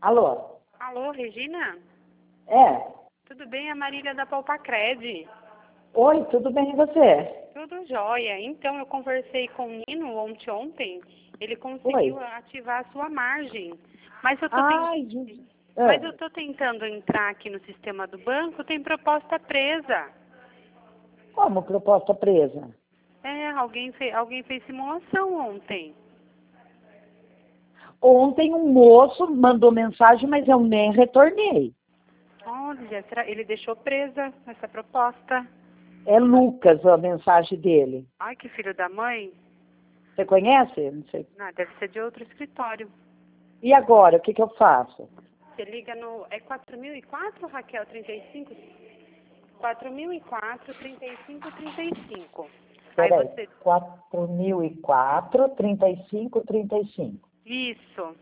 Alô? Alô, Regina? É. Tudo bem? É a Marília da Palpacred. Oi, tudo bem e você? Tudo jóia. Então, eu conversei com o Nino ontem. Ele conseguiu Oi. ativar a sua margem. Mas eu tô, Ai, Mas eu tô tentando entrar aqui no sistema do banco, tem proposta presa. como proposta presa? É, alguém fez simulação ontem. Ontem um moço mandou mensagem, mas eu nem retornei. Olha, ele deixou presa essa proposta. É Lucas a mensagem dele. Ai, que filho da mãe. Você conhece? Não sei. Não, deve ser de outro escritório. E agora, o que eu faço? Você liga no... É 4004, Raquel, 35? 4004, 3535. Aí Peraí. você... 4004, 3535. Isso.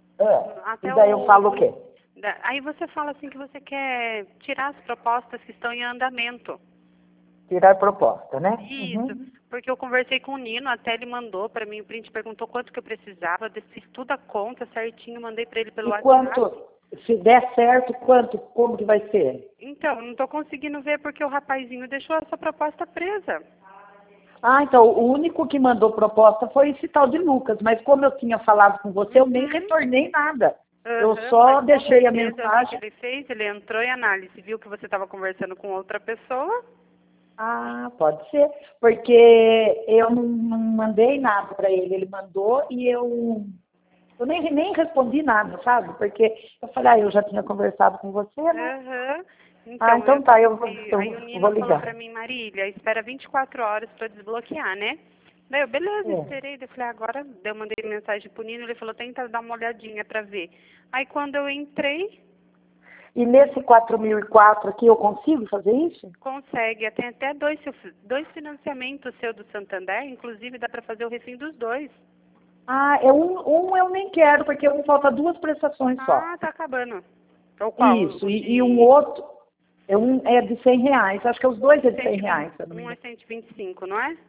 E Até daí eu falo o quê? Aí você fala assim que você quer tirar as propostas que estão em andamento. Tirar proposta, né? Isso. Porque eu conversei com o Nino, até ele mandou para mim o print, perguntou quanto que eu precisava, eu fiz tudo a conta certinho, mandei para ele pelo E WhatsApp. quanto, se der certo, como que vai ser? Então, não estou conseguindo ver porque o rapazinho deixou essa proposta presa. Ah, então, o único que mandou proposta foi esse tal de Lucas, mas como eu tinha falado com você, eu nem retornei nada. Eu só Mas com deixei a certeza, o que mensagem. ele fez? Ele entrou em análise, viu que você estava conversando com outra pessoa. Ah, pode ser, porque eu não mandei nada para ele, ele mandou e eu nem respondi nada, sabe? Porque eu falei, eu já tinha conversado com você, né? Então tá, eu Aí o vou Nino falou pra ligar. mim, Marília, espera 24 horas para desbloquear, né? Daí eu, beleza, esperei. Daí eu falei, agora, daí eu mandei mensagem pro Nino, ele falou, tenta dar uma olhadinha pra ver. Aí quando eu entrei, E nesse 4004 aqui eu consigo fazer isso? consegue, tem até dois financiamentos seu do Santander, inclusive dá pra fazer o refim dos dois. Ah, um eu nem quero, porque um falta duas prestações só. Ah, tá acabando. Ou qual? Isso, e um outro é de R$ 100. Acho que os dois é de R$ 100, se eu não me Um é engano. 125, não é?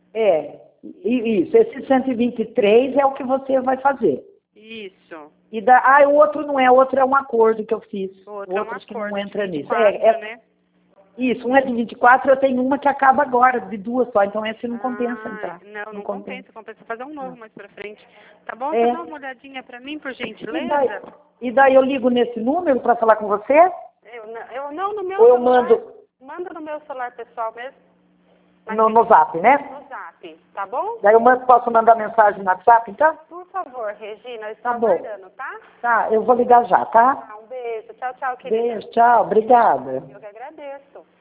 Isso. Esse 123 é o que você vai fazer. Isso. O outro não é, o outro é um acordo que eu fiz. O outro é um Outros que não acordo entra de nisso. 24, né? Isso, um é de 24, eu tenho uma que acaba agora, de duas só, então esse não compensa entrar. Não compensa. Compensa fazer um novo Não. mais pra frente. Tá bom? Você É. dá uma olhadinha pra mim, por E daí, gentileza? e daí eu ligo nesse número para falar com você? Eu não, no meu Ou eu celular. mando Manda no meu celular pessoal mesmo. no Zap, né? No Zap, tá bom? Daí posso mandar mensagem no WhatsApp, então? Por favor, Regina, eu estou Tá bom. aguardando, tá? Tá, eu vou ligar já, tá? Um beijo. Tchau, tchau, querida. Beijo, tchau, obrigada. Eu que agradeço.